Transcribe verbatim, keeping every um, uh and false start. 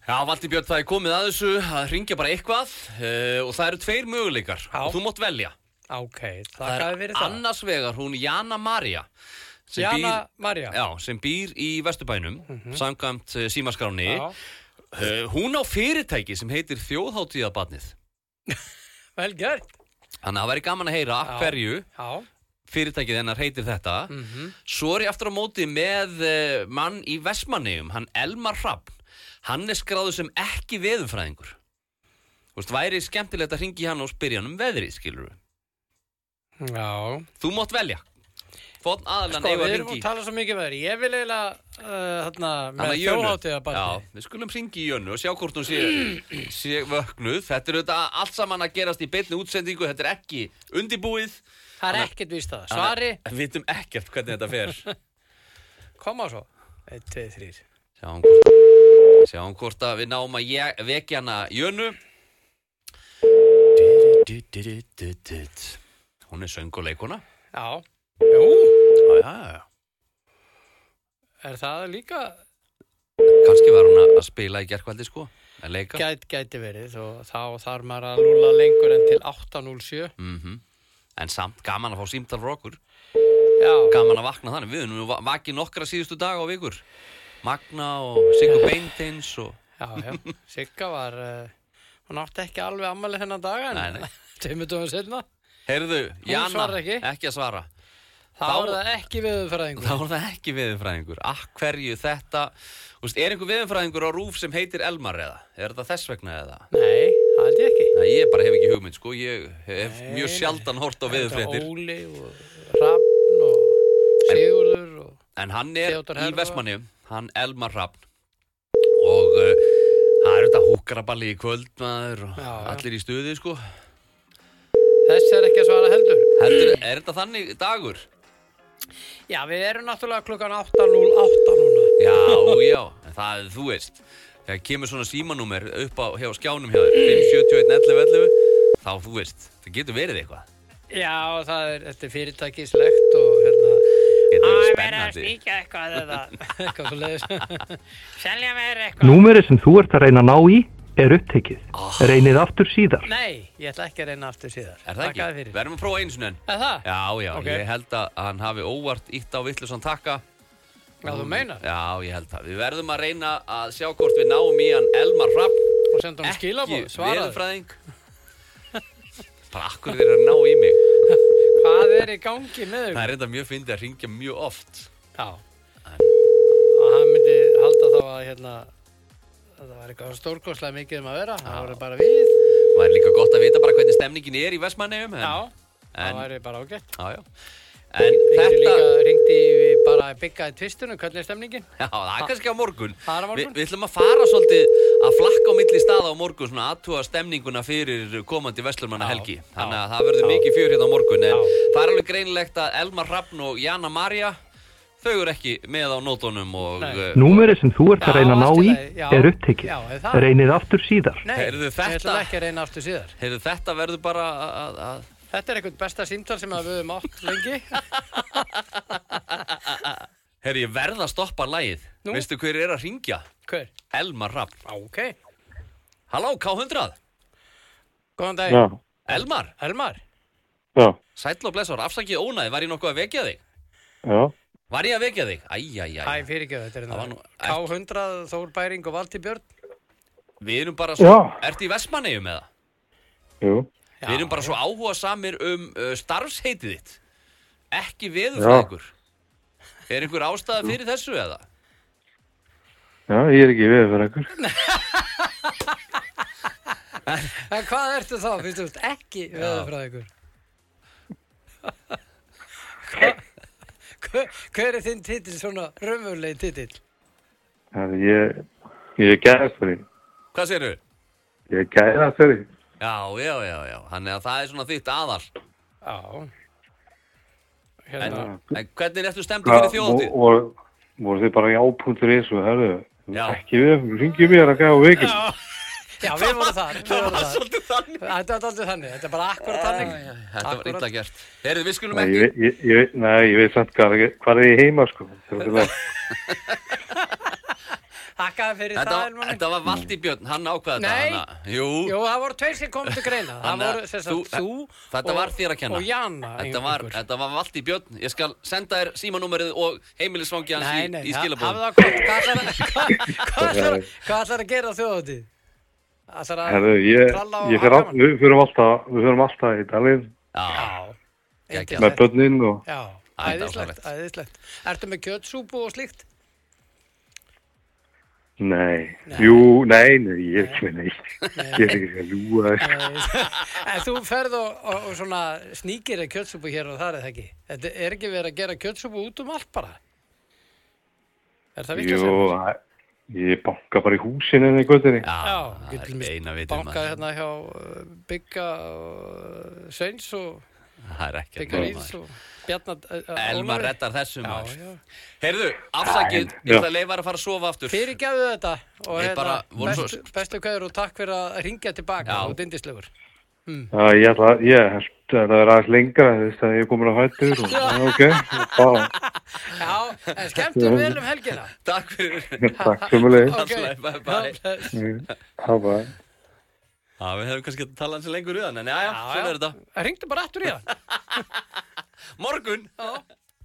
Já, Valdi Björn, það er komið að þessu að hringja bara eitthvað uh, og það eru tveir möguleikar Já. og þú mátt velja. Ok, það er annars vegar hún Jana María. Jana María? Já, sem býr í Vesturbænum, mm-hmm. samkvæmt uh, símaskráni. Uh, hún á fyrirtæki sem heitir Þjóðhátíðarbarnið. Vel gert. Þannig að það væri gaman að heyra af hverju Já. fyrirtækið hennar heitir þetta. Mm-hmm. Svo er ég aftur á móti með uh, mann í Vestmannaeyjum, hann Elmar Hrafn. Hann er skráður sem ekki veðurfræðingur. Þú veist, væri skemmtilegt að hringi hann og spyrja hann um veðrið, skilur við. Já. Þú mátt velja. Fótt aðalann sko, eiga að við hringi. erum að tala svo mikið veðri. Ég vil eiginlega, uh, þarna, með þjóðhátíðarbarni. Já, við skulum hringi í Jönu og sjá hvort hún sé, sé vöknuð. Þetta er þetta allt saman að gerast í beinni útsendingu. Þetta er ekki undibúið. Það er ekkert víst að það. Svari. Við vitum ekkert hvernig þetta fer. Koma svo. Eitt, tveir, þrír. Sjáum hvort, sjáum hvort að við náum að ég, vekja hana Jönu. Hún er sönguleikona. Já. Jú. Já, já, já. Er það líka? Kannski var hún að spila í gærkvöldi, sko. Að leika. Gæti, gæti verið og þá þarf maður að lúla lengur en til átta núll sjö. Mhm. En samt gaman að fá símtal frá okkur. Já. Gaman að vakna þannig. Við erum vakið nokkra síðustu daga á vikur. Magna og Sigga Beintins og... Já, já. Sigga var... Uh, hún átti ekki alveg ammæli þennan dag en... Nei, nei. Tveimur dögum seinna. Heyrðu, Jana, svarar ekki. ekki að svara. Þá er það ekki veðurfræðingur. Þá er það ekki veðurfræðingur. Ak, hverju þetta... Þú veist, er einhver veðurfræðingur á RÚV sem heitir Elmar eða? Er það þess vegna eða? Nei, það held ég ekki. Nei, ég bara hef ekki hugmynd, sko. Ég hef nei, mjög sjaldan hort á veðurfréttir. Óli og Hrafn og Sigurður og... En hann er Theodor í Herva. Vestmannaeyjum, hann Elmar Hrafn. Og uh, það er þetta húkaraballi í kvöld, maður, og Já, já. allir í stuði, sko. Þess er ekki að svara heldur. Heldur, er þetta þannig dagur? Já, við erum náttúrulega klukkan átta núll átta núna. Já, já, en það, þú veist, þegar kemur svona símanúmer upp á hjá skjánum hjá þér, fimm sjö eitt ellefu ellefu, þá, þú veist, það getur verið eitthvað. Já, það er, þetta er fyrirtækislegt og hérna... Getur verið Æ, verið að spennandi. sníkja eitthvað eða eitthvað svo leiðis. Selja mér eitthvað. Númerið sem þú ert að reyna að ná í er upptekið. Oh. Reynið aftur síðar. Nei, ég ætla ekki að reyna aftur síðar. Er það ekki? Fyrir. Verðum að prófa einu sinni enn. Er það? Já, já, Okay. ég held að hann hafi óvart ítt á vitlausan takka. Já, þú meinar? Já, ég held það. Við verðum að reyna að sjá hvort við náum í hann Elmar Hrafn. Og senda hann skilabóð, Ekki svaraðu. veðurfræðing. Bara akkur þeir að ná í mig. Hvað er í gangi með þau? Það er reynda mjög fyndið að hringja mjög oft. Já. Og hann myndi halda þá að hérna, að það var eitthvað stórkostlega mikið um að vera. Það voru bara við. Það er líka gott að vita bara hvernig stemningin er í Vestmannaeyjum. En, Já, það en, væri bara ágætt. já, já. En Ringdi þetta... líka, ringdi við bara byggaði tvistunum, hvernig er stemningin? Já, það er kannski á morgun. Það er á morgun? Vi, við ætlum að fara svolítið að flakka á milli staða á morgun, svona aðtúa stemninguna fyrir komandi Vestlurmanna helgi. Þannig að það verður mikið fjör hérna á morgun. En Já. það er alveg greinilegt að Elmar Hrafn og Jana María, þau eru ekki með á nótunum og... Nei. Númerið sem þú ert að Já, reyna að ná allt í í lagi. Já. er upptekið. Já, er það? Reynið aftur síðar. Nei, Heyrðu, ég þetta- ætla ekki að reyna aftur síðar. Heyrðu, þetta verður bara að... að Þetta er eitthvað besta símtal sem að við höfum átt lengi. Heyrðu, ég verð að stoppa lagið. Nú? Veistu hver er að hringja? Hver? Elmar Hrafn. Ok. Halló, K hundrað. Góðan dag. Já, Elmar. Elmar. já, Sæll og blessar, afsakið ónæði, var ég nokkuð að vekja þig? já, Var ég að vekja þig? Æ, æ, æ. Hæ, fyrirgjöðu, þetta er Það var hérna. nú K hundrað, Þór Bæring og Valdi Björn. Við erum bara svo... Já. Ertu í Vestmannaeyjum eða? jú, Við erum bara svo áhuga samir um uh, starfsheitið þitt. Ekki veðurfræðingur. Er einhver ástæða fyrir þessu eða? já, ég er ekki við fyrir einhver. En hvað ertu þá, finnst þú veist, ekki veðurfræðingur? Hver, hver er þinn titill, svona raunverulegi titill? Það er ég, ég er gæðast fyrir. Hvað segirðu? Ég er gæðast fyrir. Já, já, já, já. Þannig að það er svona þitt aðal. Já. En, Hérna, en hvernig ertu stemdi fyrir þjóðatíð? Og voru þið bara já.is og herðu, Já. ekki við, ringi mér að gæða veikist. já, við vorum þar. við Það vorum var þar. svolítið þannig. Þetta er aldrei þannig, þetta er bara akkurat þannig. Þetta var Akkúrat. illa gert. Heyrðu, við skulum Nei, ekki... ég, ég, ég, nei, ég veit samt hvað, hvað er ég heima, sko. Það er Þakkaði fyrir Þetta, það, var- Elmar minn. þetta var Valdi Björn, hann ákvaði Nei. þetta hana. Jú, Jú, það voru tveir sem kom til greina. Það Þannig að voru sem sagt þú- þú þetta og, var þér að kenna. og Jana. þetta var, einhver. þetta var Valdi Björn. Ég skal senda þér símanúmerið og heimilisfangi hans Nei, í, nei, í ha- skilabóðum. hafðu það gott. Hvað ætlar að- hvað- hvað ætlar að- hvað ætlar að gera á þjóðhátíð? Ætlar að Herru, ég, tralla og ég fer hafa all, gaman? við förum alltaf, við förum alltaf í Dalinn Já, Já, Geggjað. með börnin og Já, Æ, æðislegt, dásamlegt. æðislegt. Ertu með kjötsúpu og slíkt? nei, Nei. jú, nei, nei, ég er ekki með neitt. Ég er ekki að ljúga þér. En þú ferð og, og, og svona sníkir er kjötsúpu hér og þar er það ekki. Þetta er ekki verið að gera kjötsúpu út um allt bara. Er það Jú, vitlaust? það- ég banka bara í húsinu en í göttinni. Já, Já, það getur er mér eina vitum bankað hérna hjá uh, Bygga og uh, Sveins og Það er ekki Bygga Ríðs og Bjarnar uh, Elmar Ólafi. reddar þessum Já, maður. já. Heyrðu, afsakið, Já. ég ætla að leifa þér að fara að sofa aftur. Fyrirgefðu þetta og Ég hérna, bara- voru svo- bestu, bestu kveður og takk fyrir að ringja tilbaka Já. og dindislegur. Já, ég ætla, ég held að það er aðeins lengra, þú veist að ég er komin á hættur og, já, ok, bara, Já, en skemmtum vel um helgina. Takk fyrir. takk sömulegis. Ok. Alltaf, bye, bye. Já, bless. Það var, Já, við hefum kannski að tala hans lengur við hann, en já, já, svona er þetta. Ringdu bara aftur í það. Morgun! Já.